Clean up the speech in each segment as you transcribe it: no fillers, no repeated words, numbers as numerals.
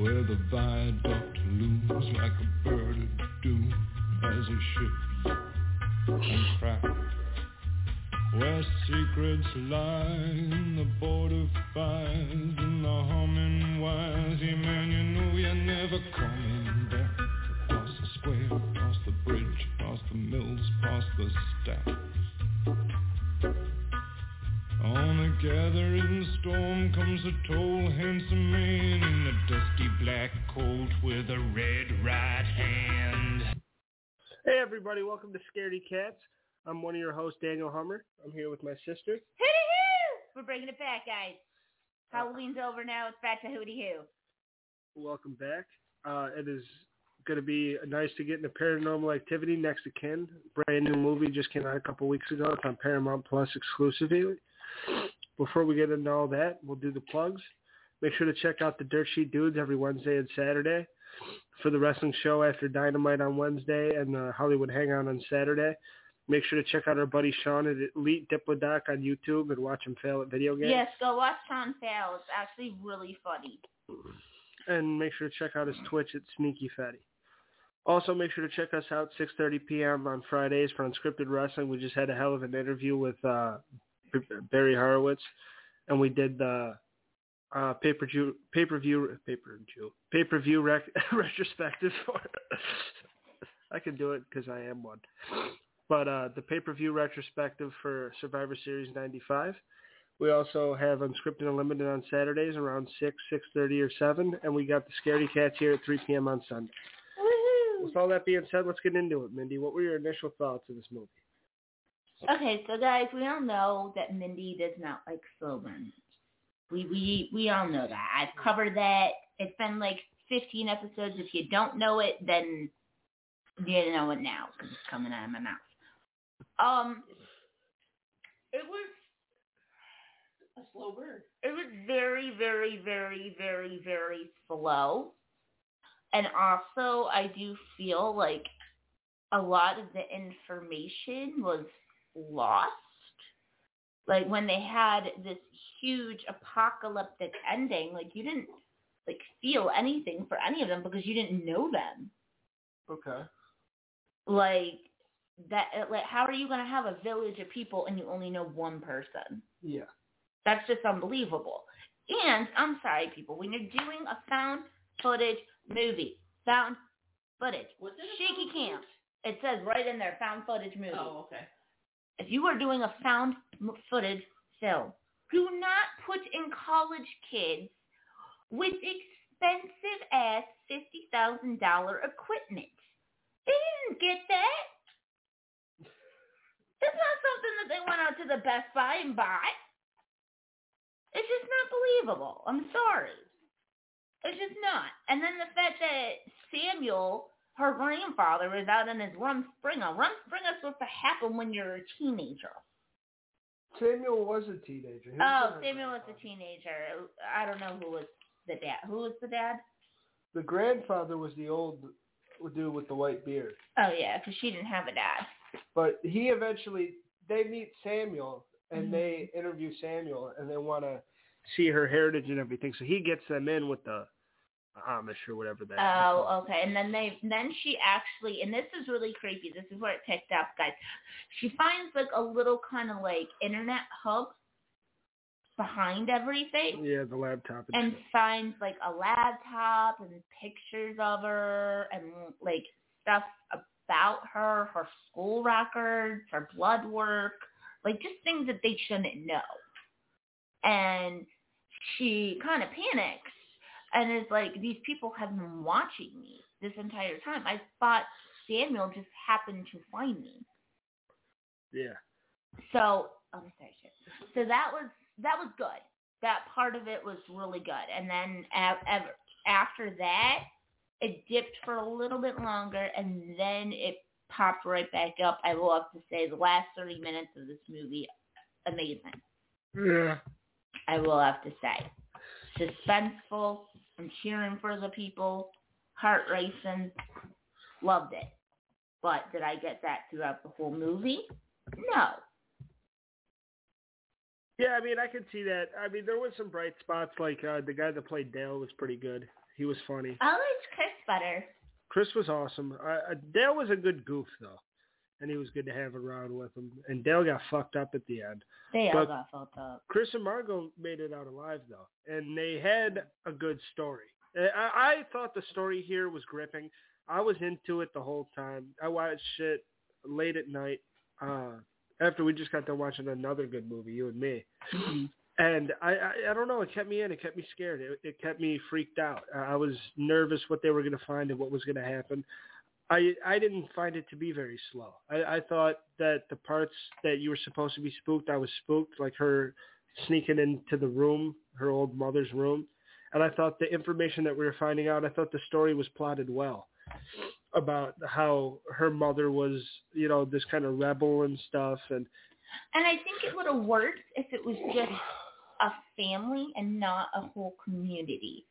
where the viaduct looms like a bird of doom as he shifts and cracks, where secrets lie in the border fires and the humming wires. Yeah, man, you know you're never coming back. Across the square, across the bridge, across the mills, past the stacks. On a gathering storm comes a tall, handsome man in a dusty black coat with a red right hand. Hey everybody, welcome to Scaredy Cats. I'm one of your hosts, Daniel Hummer. I'm here with my sister. Hooty-hoo! We're bringing it back, guys. Halloween's over now. It's back to hooty-hoo. Welcome back. It is going to be nice to get into Paranormal Activity next to Kin. Brand new movie just came out a couple weeks ago. It's on Paramount Plus exclusively. Before we get into all that, we'll do the plugs. Make sure to check out the Dirt Sheet Dudes every Wednesday and Saturday for the wrestling show after Dynamite on Wednesday and the Hollywood Hangout on Saturday. Make sure to check out our buddy Sean at Elite Diplodoc on YouTube and watch him fail at video games. Yes, go watch Sean fail. It's actually really funny. And make sure to check out his Twitch at Sneaky Fatty. Also, make sure to check us out 6:30 p.m. on Fridays for Unscripted Wrestling. We just had a hell of an interview with Barry Horowitz, and we did the pay-per-view retrospective for it. I can do it because I am one. But the pay-per-view retrospective for Survivor Series 95. We also have Unscripted Unlimited on Saturdays around 6, 6:30, or 7, and we got the Scaredy Cats here at 3 p.m. on Sunday. Woohoo! With all that being said, let's get into it, Mindy. What were your initial thoughts of this movie? Okay, so guys, we all know that Mindy does not like slow burns. We all know that. I've covered that. It's been like 15 episodes. If you don't know it, then you know it now because it's coming out of my mouth. It was a slow burn. It was very, very, very, very, very slow. And also, I do feel like a lot of the information was lost. Like when they had this huge apocalyptic ending, like you didn't like feel anything for any of them because you didn't know them. Okay. Like that. Like how are you going to have a village of people and you only know one person? Yeah. That's just unbelievable. And I'm sorry, people, when you're doing a found footage movie, found footage, shaky cam. It says right in there, found footage movie. Oh, okay. If you are doing a found footage film, do not put in college kids with expensive-ass $50,000 equipment. They didn't get that. That's not something that they went out to the Best Buy and bought. It's just not believable. I'm sorry. It's just not. And then the fact that Samuel, her grandfather, is out in his Rumspringa. Rumspringa's supposed to happen when you're a teenager. Samuel was a teenager. Samuel was a teenager. I don't know who was the dad. Who was the dad? The grandfather was the old dude with the white beard. Oh, yeah, because she didn't have a dad. But they meet Samuel, and they interview Samuel, and they want to see her heritage and everything. So he gets them in with the Amish or whatever that is. Oh, okay. And then she actually, and this is really creepy. This is where it picked up, guys. She finds like a little kind of like internet hub behind everything. Yeah, the laptop. And finds like a laptop and pictures of her and like stuff about her school records, her blood work, like just things that they shouldn't know. And she kind of panics and is like, these people have been watching me this entire time. I thought Samuel just happened to find me. Yeah. So, so that was good. That part of it was really good. And then after that, it dipped for a little bit longer, and then it popped right back up. I will have to say the last 30 minutes of this movie, amazing. Yeah. I will have to say. Suspenseful. I'm cheering for the people. Heart racing. Loved it. But did I get that throughout the whole movie? No. Yeah, I mean, I could see that. I mean, there was some bright spots, like the guy that played Dale was pretty good. He was funny. I liked Chris better. Chris was awesome. Dale was a good goof, though. And he was good to have around with him. And Dale got fucked up at the end. They all got fucked up. Chris and Margot made it out alive, though. And they had a good story. I thought the story here was gripping. I was into it the whole time. I watched it late at night after we just got done watching another good movie, you and me. Mm-hmm. And I don't know, it kept me in. It kept me scared. It kept me freaked out. I was nervous what they were going to find and what was going to happen. I didn't find it to be very slow. I thought that the parts that you were supposed to be spooked, I was spooked, like her sneaking into the room, her old mother's room. And I thought the information that we were finding out, I thought the story was plotted well about how her mother was, this kind of rebel and stuff. And I think it would have worked if it was just a family and not a whole community.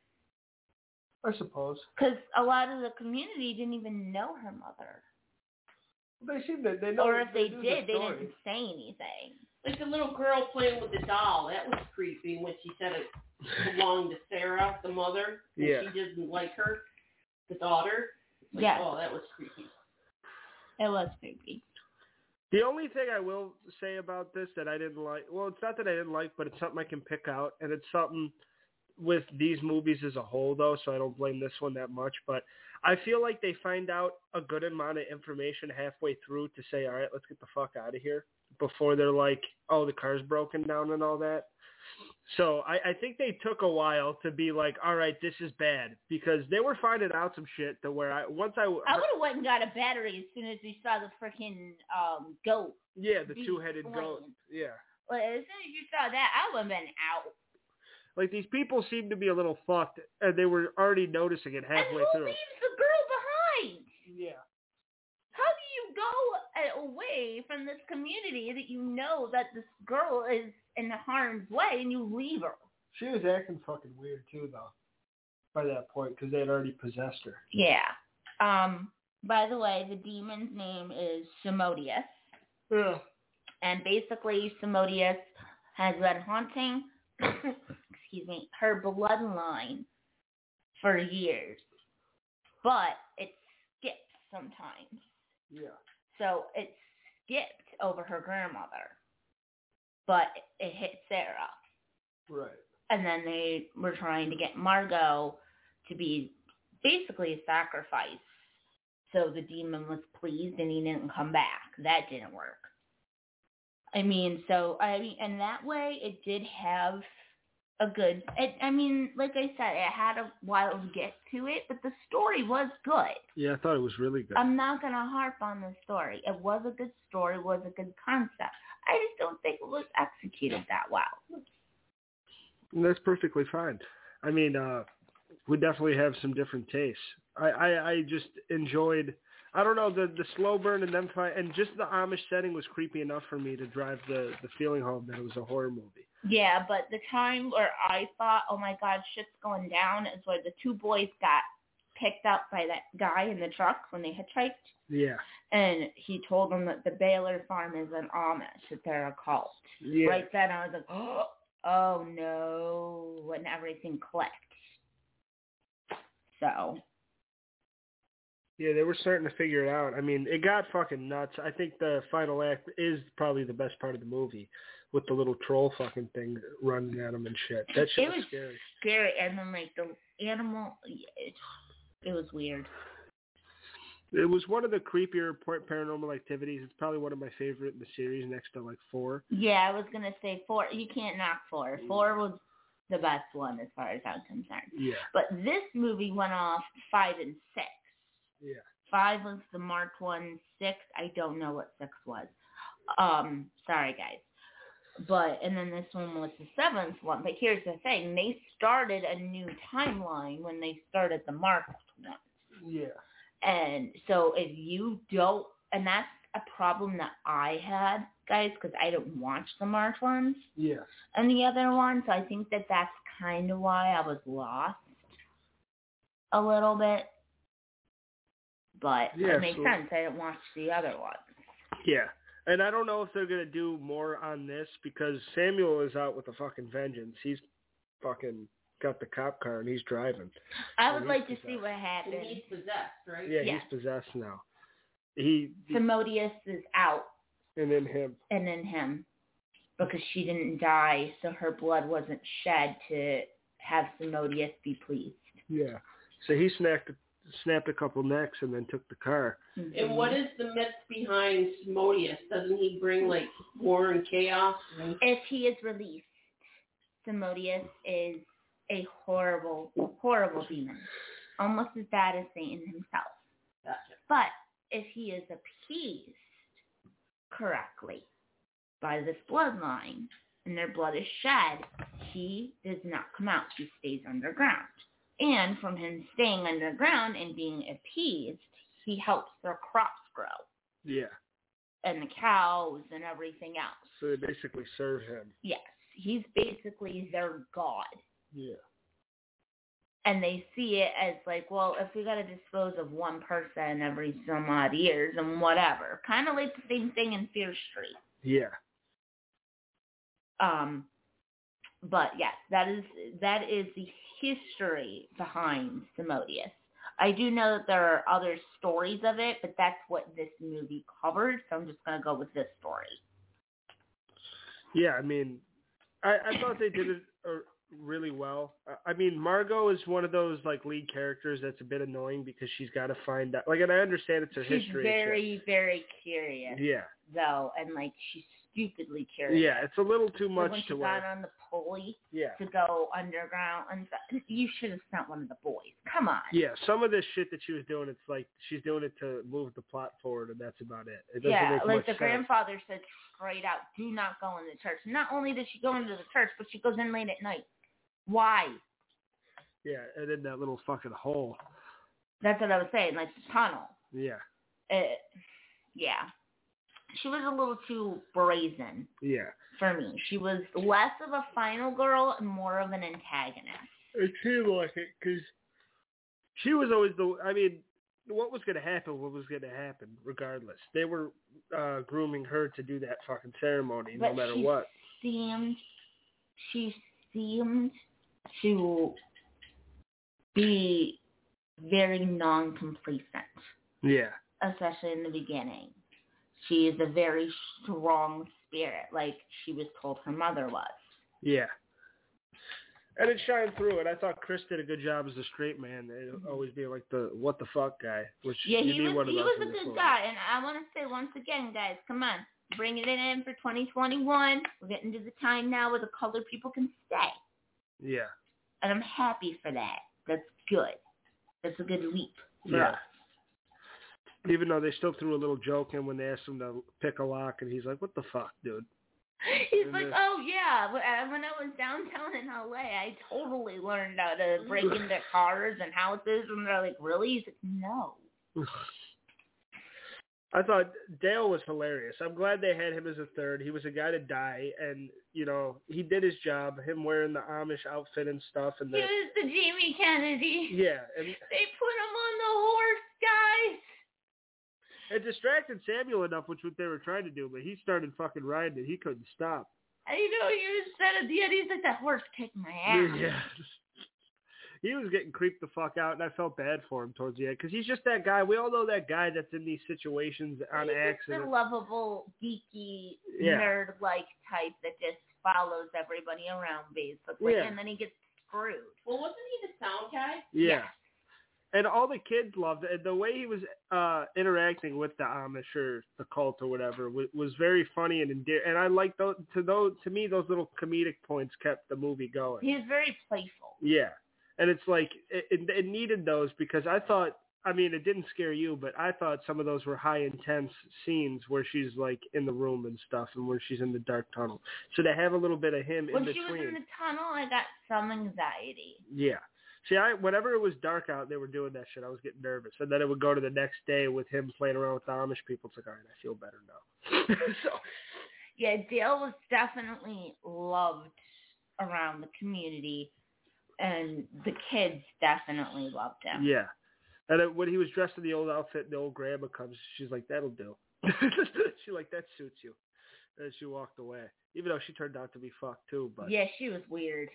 I suppose. Because a lot of the community didn't even know her mother. They seemed to, they know. Or if they did, they didn't say anything. Like the little girl playing with the doll, that was creepy when she said it belonged to Sarah, the mother, and she didn't like her, the daughter. Like, yeah. Oh, that was creepy. It was creepy. The only thing I will say about this that I didn't like, well, it's not that I didn't like, but it's something I can pick out, and it's something with these movies as a whole, though, so I don't blame this one that much, but I feel like they find out a good amount of information halfway through to say, all right, let's get the fuck out of here, before they're like, oh, the car's broken down and all that. So I think they took a while to be like, all right, this is bad, because they were finding out some shit to where I would have went and got a battery as soon as we saw the freaking goat. Yeah, the two-headed goat. Yeah. Well, as soon as you saw that, I would have been out. Like, these people seem to be a little fucked, and they were already noticing it halfway through. And who leaves the girl behind? Yeah. How do you go away from this community that you know that this girl is in harm's way and you leave her? She was acting fucking weird, too, though, by that point, because they had already possessed her. Yeah. By the way, the demon's name is Simodius. Yeah. And basically, Simodius has been haunting her bloodline for years. But it skips sometimes. Yeah. So it skipped over her grandmother. But it hit Sarah. Right. And then they were trying to get Margot to be basically a sacrifice. So the demon was pleased and he didn't come back. That didn't work. And that way it did have a good, like I said, it had a while to get to it, but the story was good. Yeah, I thought it was really good. I'm not going to harp on the story. It was a good story, it was a good concept. I just don't think it was executed that well. And that's perfectly fine. I mean, we definitely have some different tastes. I just enjoyed, I don't know, the slow burn and them fight, and just the Amish setting was creepy enough for me to drive the feeling home that it was a horror movie. Yeah, but the time where I thought, oh my God, shit's going down, is where the two boys got picked up by that guy in the truck when they hitchhiked. Yeah. And he told them that the Baylor farm is an Amish, that they're a cult. Yeah. Right then I was like, oh no, and everything clicked. So. Yeah, they were starting to figure it out. I mean, it got fucking nuts. I think the final act is probably the best part of the movie, with the little troll fucking thing running at them and shit. That shit was scary. Scary, and then like the animal, it was weird. It was one of the creepier Paranormal Activities. It's probably one of my favorite in the series, next to like 4. Yeah, I was gonna say 4. You can't knock 4. 4 was the best one as far as I'm concerned. Yeah. But this movie went off 5 and 6. Yeah. 5 was the marked one. 6, I don't know what 6 was. Sorry guys. And then this one was the 7th one. But here's the thing. They started a new timeline when they started the marked one. Yeah. And so if you don't, and that's a problem that I had, guys, because I don't watch the marked ones. Yes. And the other ones, so I think that that's kind of why I was lost a little bit. But it makes sense. I didn't watch the other ones. Yeah. And I don't know if they're going to do more on this, because Samuel is out with a fucking vengeance. He's fucking got the cop car and he's driving. I would like to see what happens. And he's possessed, right? Yeah, he's possessed now. Simodius is out. And then him. Because she didn't die, so her blood wasn't shed to have Simodius be pleased. Yeah. So he snapped a couple necks and then took the car. Mm-hmm. And what is the myth behind Simodius? Doesn't he bring like war and chaos? If he is released, Simodius is a horrible, horrible demon. Almost as bad as Satan himself. Gotcha. But if he is appeased correctly by this bloodline and their blood is shed, he does not come out. He stays underground. And from him staying underground and being appeased, he helps their crops grow. Yeah. And the cows and everything else. So they basically serve him. Yes. He's basically their god. Yeah. And they see it as like, well, if we got to dispose of one person every some odd years and whatever. Kind of like the same thing in Fear Street. Yeah. But yes, that is the history behind Simodius. I do know that there are other stories of it, but that's what this movie covered, so I'm just going to go with this story. Yeah, I mean, I thought they did it really well. I mean, Margot is one of those like lead characters that's a bit annoying because she's got to find out. Like, and I understand it's her history. She's very, very curious. Yeah. Though, and like she's stupidly curious. Yeah, it's a little too much when to she got on the pulley to go underground, and you should have sent one of the boys. Come on. Yeah, some of this shit that she was doing, it's like she's doing it to move the plot forward, and that's about it. It doesn't make like much the sense. grandfather said straight out, do not go in the church. Not only does she go into the church, but she goes in late at night. Why? Yeah, and in that little fucking hole. That's what I was saying, like the tunnel. Yeah. Yeah. She was a little too brazen. Yeah. For me. She was less of a final girl and more of an antagonist. It seemed like it, because she was always what was going to happen regardless. They were grooming her to do that fucking ceremony no matter what. She seemed to be very non-complacent. Yeah. Especially in the beginning. She is a very strong spirit, like she was told her mother was. Yeah. And it shined through it. I thought Chris did a good job as a straight man. Always being like the what the fuck guy. Which he was a good guy. And I want to say once again, guys, come on. Bringing it in for 2021. We're getting to the time now where the colored people can stay. Yeah. And I'm happy for that. That's good. That's a good leap for us. Even though they still threw a little joke in when they asked him to pick a lock, and he's like, what the fuck, dude? He's like, oh, yeah. When I was downtown in L.A., I totally learned how to break into cars and houses. And they're like, really? He's like, no. I thought Dale was hilarious. I'm glad they had him as a third. He was a guy to die, and, you know, he did his job, him wearing the Amish outfit and stuff. And he was the Jamie Kennedy. Yeah. And they put him on the horse, guys. It distracted Samuel enough, which what they were trying to do, but he started fucking riding it. He couldn't stop. And you know, he said at the end, he's like, that horse kicked my ass. Yeah. He was getting creeped the fuck out, and I felt bad for him towards the end, because he's just that guy. We all know that guy that's in these situations on accident. He's just a lovable, geeky, nerd-like type that just follows everybody around, basically, and then he gets screwed. Well, wasn't he the sound guy? Yeah. Yes. And all the kids loved it. The way he was interacting with the Amish or the cult or whatever was very funny and endearing. And I like to me, those little comedic points kept the movie going. He was very playful. Yeah. And it's like, it needed those, because I thought, I mean, it didn't scare you, but I thought some of those were high intense scenes where she's like in the room and stuff, and where she's in the dark tunnel. So to have a little bit of him in between. When she was in the tunnel, I got some anxiety. Yeah. See, whenever it was dark out, they were doing that shit, I was getting nervous. And then it would go to the next day with him playing around with the Amish people. It's like, all right, I feel better now. Yeah, Dale was definitely loved around the community, and the kids definitely loved him. Yeah. And when he was dressed in the old outfit and the old grandma comes, she's like, that'll do. She's like, that suits you. And she walked away. Even though she turned out to be fucked too. But yeah, she was weird.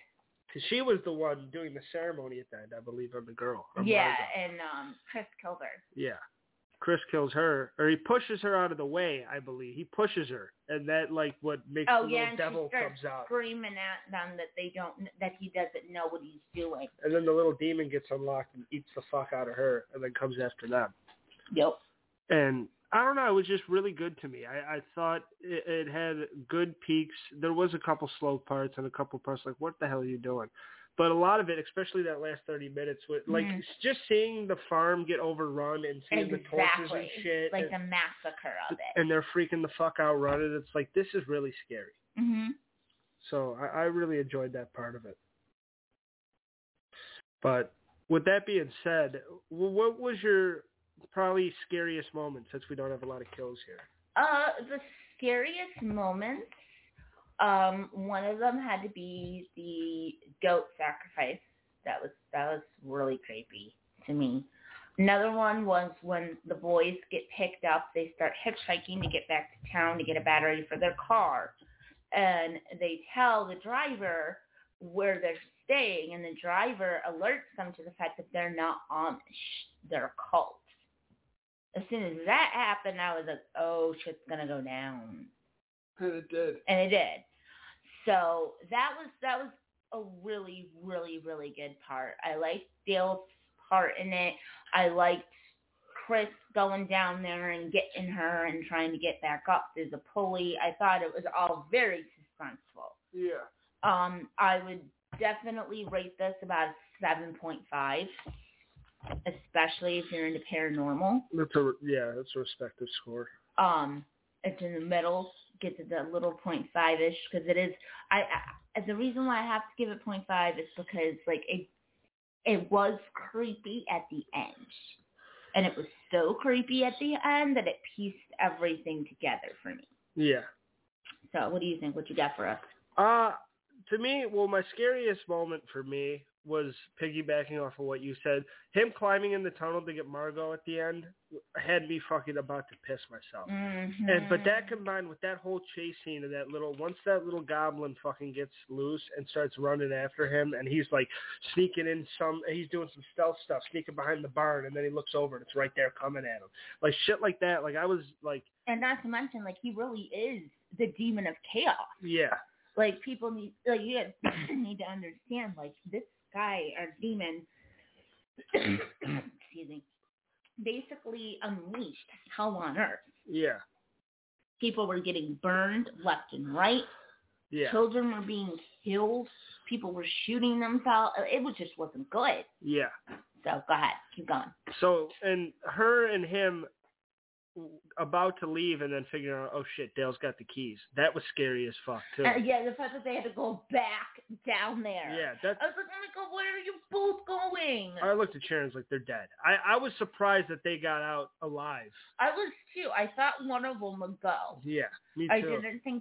Because she was the one doing the ceremony at the end, I believe, on the girl. Yeah, Margot. and Chris killed her. Yeah. Chris kills her, or he pushes her out of the way, I believe. He pushes her, and that, like, what makes the little devil comes out. Screaming at them that he doesn't know what he's doing. And then the little demon gets unlocked and eats the fuck out of her, and then comes after them. Yep. And I don't know, it was just really good to me. I thought it had good peaks. There was a couple slow parts and a couple parts like, what the hell are you doing? But a lot of it, especially that last 30 minutes, like just seeing the farm get overrun and seeing the torches and shit. Like the massacre of it. And they're freaking the fuck out running. It's like, this is really scary. Mm-hmm. So I really enjoyed that part of it. But with that being said, what was your probably scariest moment, since we don't have a lot of kills here? The scariest moments, one of them had to be the goat sacrifice. That was really creepy to me. Another one was when the boys get picked up. They start hitchhiking to get back to town to get a battery for their car, and they tell the driver where they're staying, and the driver alerts them to the fact that they're not Amish, they're a cult. As soon as that happened, I was like, oh, shit's going to go down. And it did. And it did. So that was a really, really, really good part. I liked Dale's part in it. I liked Chris going down there and getting her and trying to get back up through the pulley. I thought it was all very suspenseful. Yeah. I would definitely rate this about 7.5. Especially if you're into paranormal. That's a respective score. It's in the middle, gets to the little 0.5-ish, because it is. The reason why I have to give it 0.5 is because like it was creepy at the end, and it was so creepy at the end that it pieced everything together for me. Yeah. So what do you think? What you got for us? To me, well, my scariest moment for me was piggybacking off of what you said. Him climbing in the tunnel to get Margot at the end had me fucking about to piss myself. Mm-hmm. But that combined with that whole chase scene of once that little goblin fucking gets loose and starts running after him, and he's like sneaking in he's doing some stealth stuff, sneaking behind the barn, and then he looks over and it's right there coming at him. Like shit like that. Like I was like. And not to mention, like he really is the demon of chaos. Yeah. Like people need to understand, like this guy or demon, excuse me, basically unleashed hell on earth. Yeah. People were getting burned left and right. Yeah. Children were being killed. People were shooting themselves. It just wasn't good. Yeah. So go ahead, keep going. So and her and him about to leave and then figuring out, oh shit, Dale's got the keys. That was scary as fuck too. Yeah, the fact that they had to go back down there. Yeah, I was like, oh my god, where are you both going? I looked at Sharon's like they're dead. I was surprised that they got out alive. I was too. I thought one of them would go. Yeah, me too. I didn't think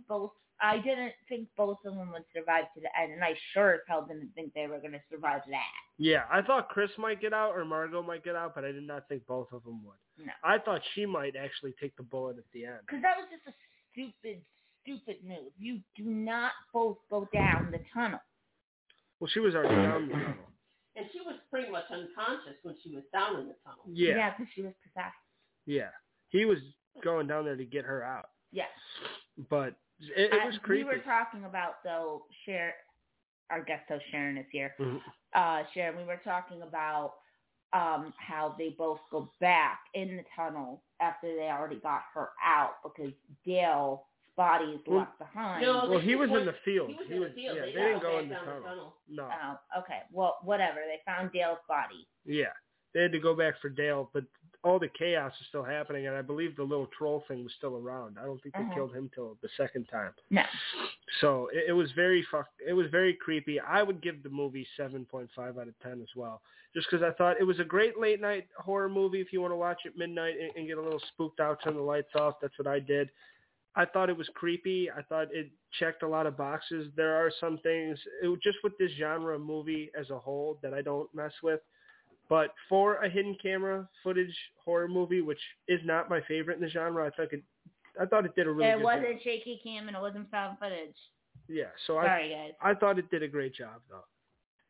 both of them would survive to the end, and I sure as hell didn't think they were going to survive that. Yeah, I thought Chris might get out or Margot might get out, but I did not think both of them would. No. I thought she might actually take the bullet at the end. Because that was just a stupid move. You do not both go down the tunnel. Well, she was already down the tunnel. And she was pretty much unconscious when she was down in the tunnel. Yeah. Yeah, because she was possessed. Yeah. He was going down there to get her out. Yes. But it was creepy. We were talking about, though, our guest host Sharon is here. Mm-hmm. Sharon, we were talking about how they both go back in the tunnel after they already got her out because Dale's body is left behind. No, he was in the field. He was in the field. Yeah, they didn't go in the tunnel. No. Oh, okay. Well, whatever. They found Dale's body. Yeah. They had to go back for Dale, but all the chaos is still happening, and I believe the little troll thing was still around. I don't think they killed him till the second time. No. So it was very creepy. I would give the movie 7.5 out of 10 as well, just because I thought it was a great late night horror movie. If you want to watch it midnight and get a little spooked out, turn the lights off. That's what I did. I thought it was creepy. I thought it checked a lot of boxes. There are some things just with this genre of movie as a whole that I don't mess with. But for a hidden camera footage horror movie, which is not my favorite in the genre, I thought it did a really good job. It wasn't shaky cam and it wasn't found footage. Yeah, so Sorry, guys. I thought it did a great job, though.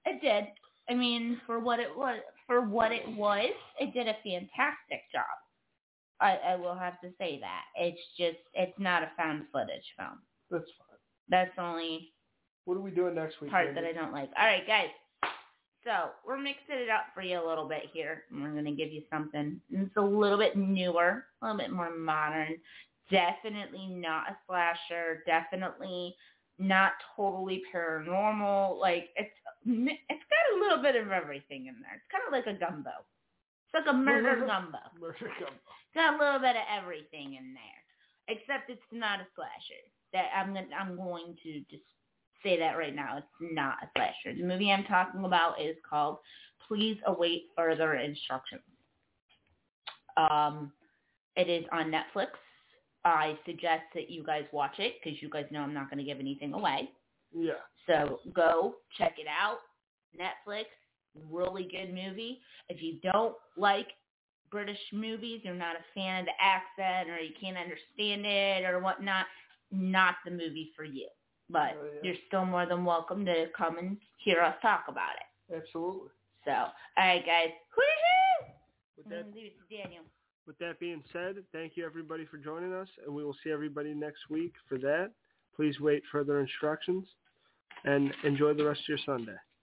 It did. I mean, for what it was, it did a fantastic job. I will have to say that. It's not a found footage film. That's fine. That's the only. What are we doing next week? Part that I don't like. All right, guys. So we're mixing it up for you a little bit here. We're going to give you something. It's a little bit newer, a little bit more modern. Definitely not a slasher. Definitely not totally paranormal. Like it's got a little bit of everything in there. It's kind of like a gumbo. It's like a murder gumbo. Murder gumbo. Got a little bit of everything in there, except it's not a slasher. That I'm going to just say that right now. It's not a slasher. The movie I'm talking about is called Please Await Further Instructions. It is on Netflix. I suggest that you guys watch it because you guys know I'm not going to give anything away. Yeah. So go check it out. Netflix, really good movie. If you don't like British movies, you're not a fan of the accent or you can't understand it or whatnot, not the movie for you. But you're still more than welcome to come and hear us talk about it. Absolutely. So, all right, guys. Woo-hoo! I'm going to leave it to Daniel. With that being said, thank you everybody for joining us, and we will see everybody next week for that. Please wait further instructions, and enjoy the rest of your Sunday.